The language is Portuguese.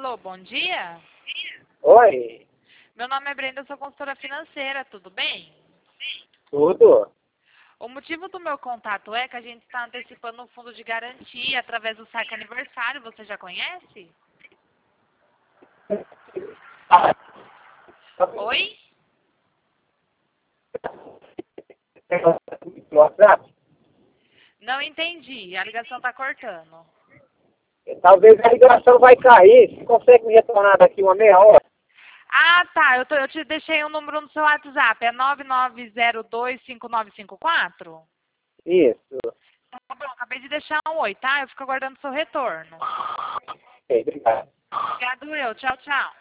Alô, bom dia. Oi, Meu nome é Brenda, eu sou consultora financeira, tudo bem? tudo? O motivo do meu contato é que a gente está antecipando um fundo de garantia através do saque aniversário, você já conhece? Oi? No WhatsApp? Não entendi, a ligação está cortando. Talvez a ligação vai cair. Você consegue me retornar daqui uma meia hora? Ah, tá, eu te deixei um número no seu WhatsApp, é 99025954? Isso. Tá bom, acabei de deixar um oi, tá? Eu fico aguardando seu retorno. Ok, obrigado. Obrigado eu, tchau, tchau.